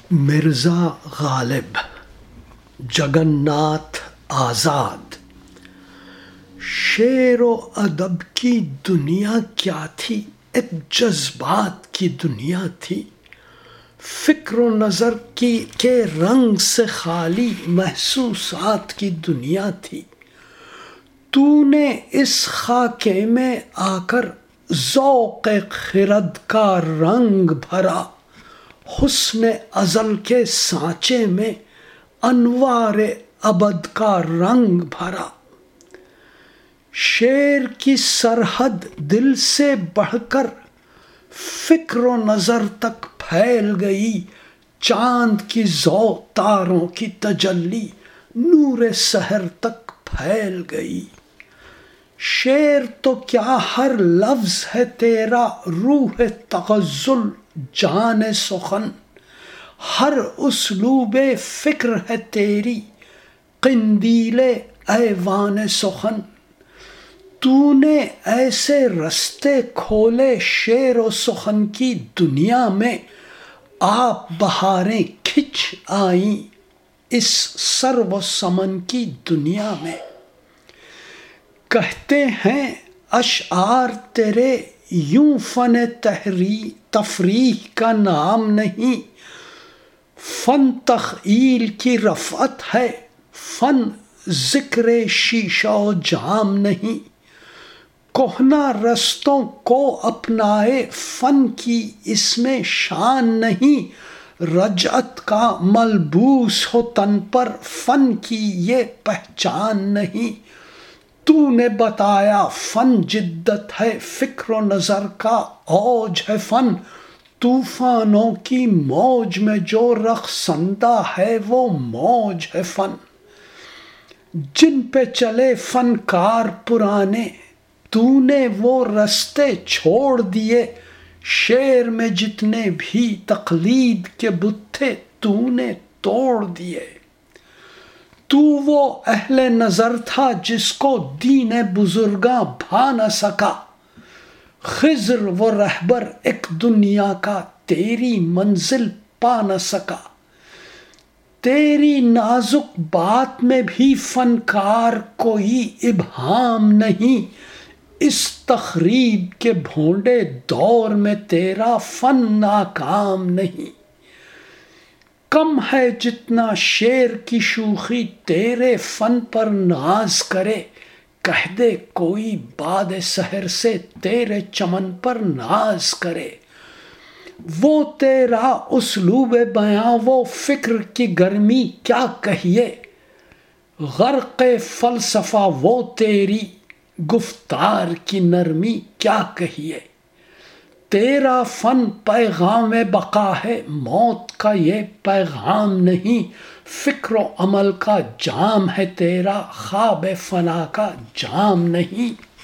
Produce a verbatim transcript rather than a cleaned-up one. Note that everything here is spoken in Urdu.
مرزا غالب، جگن ناتھ آزاد۔ شعر و ادب کی دنیا کیا تھی؟ ایک جذبات کی دنیا تھی، فکر و نظر کی کے رنگ سے خالی محسوسات کی دنیا تھی۔ تو نے اس خاکے میں آ کر ذوق خرد کا رنگ بھرا، حسن ازل کے سانچے میں انوار ابد کا رنگ بھرا۔ شعر کی سرحد دل سے بڑھ کر فکر و نظر تک پھیل گئی، چاند کی ضوء تاروں کی تجلی نور سحر تک پھیل گئی۔ شعر تو کیا ہر لفظ ہے تیرا روح تغزل جان سخن، ہر اسلوب فکر ہے تیری قندیل ایوان سخن۔ تو نے ایسے رستے کھولے شعر و سخن کی دنیا میں، آپ بہاریں کھچ آئیں اس سرو و سمن کی دنیا میں۔ کہتے ہیں اشعار تیرے یوں فن تفریح کا نام نہیں، فن تخیل کی رفعت ہے، فن ذکر شیشہ و جام نہیں۔ کہنہ رستوں کو اپنائے فن کی اس میں شان نہیں، رجعت کا ملبوس ہو تن پر فن کی یہ پہچان نہیں۔ تو نے بتایا فن جدت ہے، فکر و نظر کا اوج ہے فن، طوفانوں کی موج میں جو رقصندہ ہے وہ موج ہے فن۔ جن پہ چلے فنکار پرانے تو نے وہ رستے چھوڑ دیے، شعر میں جتنے بھی تقلید کے بت تھے تو نے توڑ دیے۔ تو وہ اہل نظر تھا جس کو دین بزرگاں بھا نہ سکا، خضر وہ رہبر ایک دنیا کا تیری منزل پا نہ سکا۔ تیری نازک بات میں بھی فنکار کوئی ابہام نہیں، اس تخریب کے بھونڈے دور میں تیرا فن ناکام نہیں۔ کم ہے جتنا شعر کی شوخی تیرے فن پر ناز کرے، کہہ دے کوئی باد سحر سے تیرے چمن پر ناز کرے۔ وہ تیرا اسلوب بیاں وہ فکر کی گرمی کیا کہیے، غرق فلسفہ وہ تیری گفتار کی نرمی کیا کہیے۔ تیرا فن پیغام بقا ہے، موت کا یہ پیغام نہیں، فکر و عمل کا جام ہے تیرا، خواب فنا کا جام نہیں۔